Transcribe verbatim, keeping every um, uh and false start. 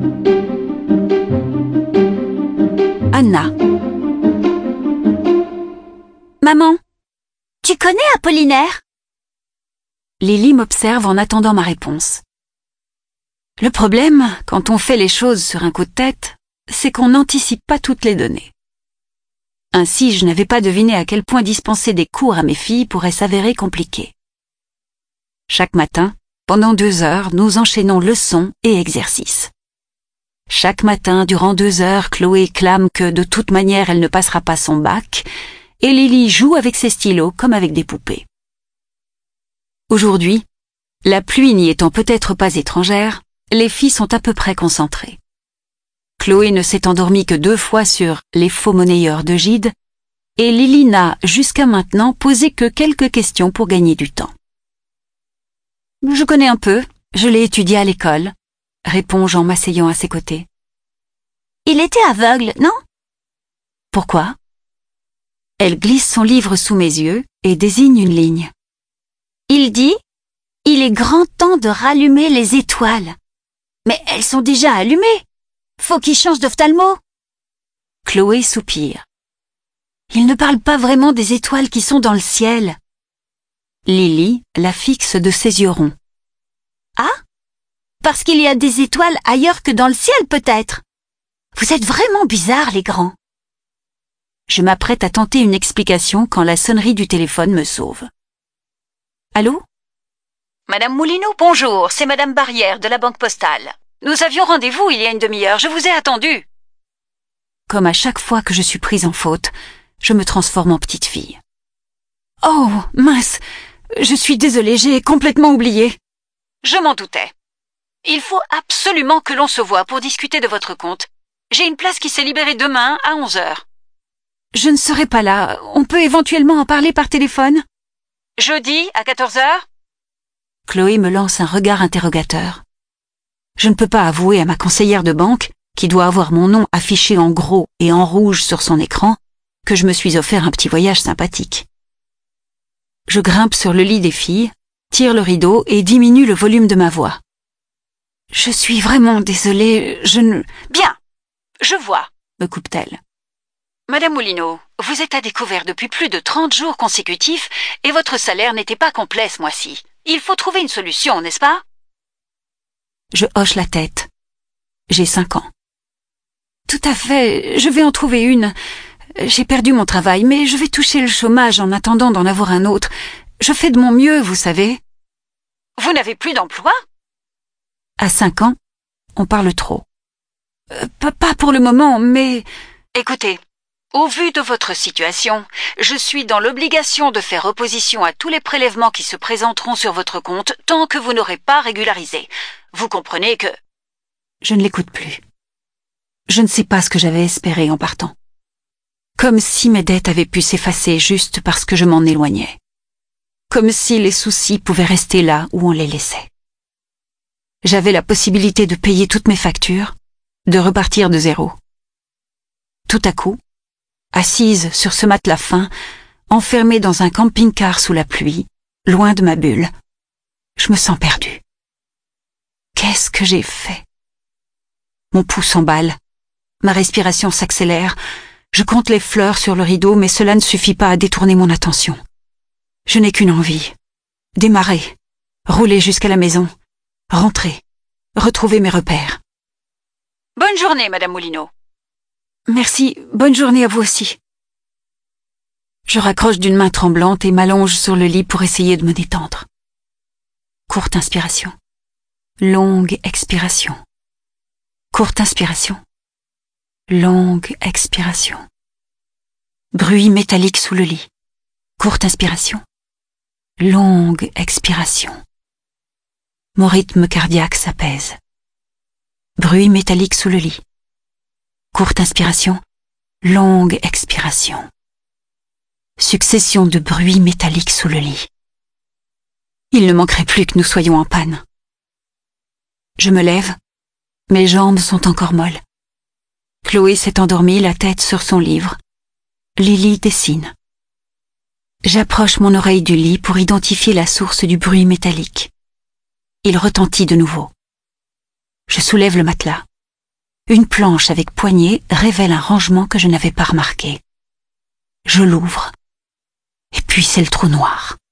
Anna. Maman, tu connais Apollinaire? Lily m'observe en attendant ma réponse. Le problème, quand on fait les choses sur un coup de tête, c'est qu'on n'anticipe pas toutes les données. Ainsi, je n'avais pas deviné à quel point dispenser des cours à mes filles pourrait s'avérer compliqué. Chaque matin, pendant deux heures, nous enchaînons leçons et exercices. Chaque matin, durant deux heures, Chloé clame que de toute manière elle ne passera pas son bac, et Lily joue avec ses stylos comme avec des poupées. Aujourd'hui, la pluie n'y étant peut-être pas étrangère, les filles sont à peu près concentrées. Chloé ne s'est endormie que deux fois sur Les faux monnayeurs de Gide, et Lily n'a, jusqu'à maintenant, posé que quelques questions pour gagner du temps. Je connais un peu, je l'ai étudié à l'école, réponds-je en m'asseyant à ses côtés. Il était aveugle, non? Pourquoi? Elle glisse son livre sous mes yeux et désigne une ligne. Il dit « Il est grand temps de rallumer les étoiles. » Mais elles sont déjà allumées. Faut qu'il change d'ophtalmo. Chloé soupire. Il ne parle pas vraiment des étoiles qui sont dans le ciel. Lily la fixe de ses yeux ronds. Ah? Parce qu'il y a des étoiles ailleurs que dans le ciel, peut-être. Vous êtes vraiment bizarres, les grands. Je m'apprête à tenter une explication quand la sonnerie du téléphone me sauve. Allô? Madame Moulineau, bonjour, c'est Madame Barrière de la Banque Postale. Nous avions rendez-vous il y a une demi-heure, je vous ai attendu. Comme à chaque fois que je suis prise en faute, je me transforme en petite fille. Oh, mince, je suis désolée, j'ai complètement oublié. Je m'en doutais. Il faut absolument que l'on se voie pour discuter de votre compte. J'ai une place qui s'est libérée demain à onze heures. Je ne serai pas là, on peut éventuellement en parler par téléphone? Jeudi à quatorze heures? Chloé me lance un regard interrogateur. Je ne peux pas avouer à ma conseillère de banque, qui doit avoir mon nom affiché en gros et en rouge sur son écran, que je me suis offert un petit voyage sympathique. Je grimpe sur le lit des filles, tire le rideau et diminue le volume de ma voix. Je suis vraiment désolée, je ne... Bien, je vois, me coupe-t-elle. Madame Moulineau, vous êtes à découvert depuis plus de trente jours consécutifs et votre salaire n'était pas complet ce mois-ci. Il faut trouver une solution, n'est-ce pas? Je hoche la tête. J'ai cinq ans. Tout à fait, je vais en trouver une. J'ai perdu mon travail, mais je vais toucher le chômage en attendant d'en avoir un autre. Je fais de mon mieux, vous savez. Vous n'avez plus d'emploi? À cinq ans, on parle trop. Euh, pas pour le moment, mais... Écoutez, au vu de votre situation, je suis dans l'obligation de faire opposition à tous les prélèvements qui se présenteront sur votre compte tant que vous n'aurez pas régularisé. Vous comprenez que... Je ne l'écoute plus. Je ne sais pas ce que j'avais espéré en partant. Comme si mes dettes avaient pu s'effacer juste parce que je m'en éloignais. Comme si les soucis pouvaient rester là où on les laissait. J'avais la possibilité de payer toutes mes factures, de repartir de zéro. Tout à coup, assise sur ce matelas fin, enfermée dans un camping-car sous la pluie, loin de ma bulle, je me sens perdue. Qu'est-ce que j'ai fait? Mon pouls s'emballe, ma respiration s'accélère, je compte les fleurs sur le rideau, mais cela ne suffit pas à détourner mon attention. Je n'ai qu'une envie, démarrer, rouler jusqu'à la maison, rentrer, retrouver mes repères. Bonne journée, Madame Moulineau. Merci, bonne journée à vous aussi. Je raccroche d'une main tremblante et m'allonge sur le lit pour essayer de me détendre. Courte inspiration. Longue expiration. Courte inspiration. Longue expiration. Bruit métallique sous le lit. Courte inspiration. Longue expiration. Mon rythme cardiaque s'apaise. Bruit métallique sous le lit. Courte inspiration. Longue expiration. Succession de bruits métalliques sous le lit. Il ne manquerait plus que nous soyons en panne. Je me lève. Mes jambes sont encore molles. Chloé s'est endormie, la tête sur son livre. Lily dessine. J'approche mon oreille du lit pour identifier la source du bruit métallique. Il retentit de nouveau. Je soulève le matelas. Une planche avec poignée révèle un rangement que je n'avais pas remarqué. Je l'ouvre. Et puis c'est le trou noir.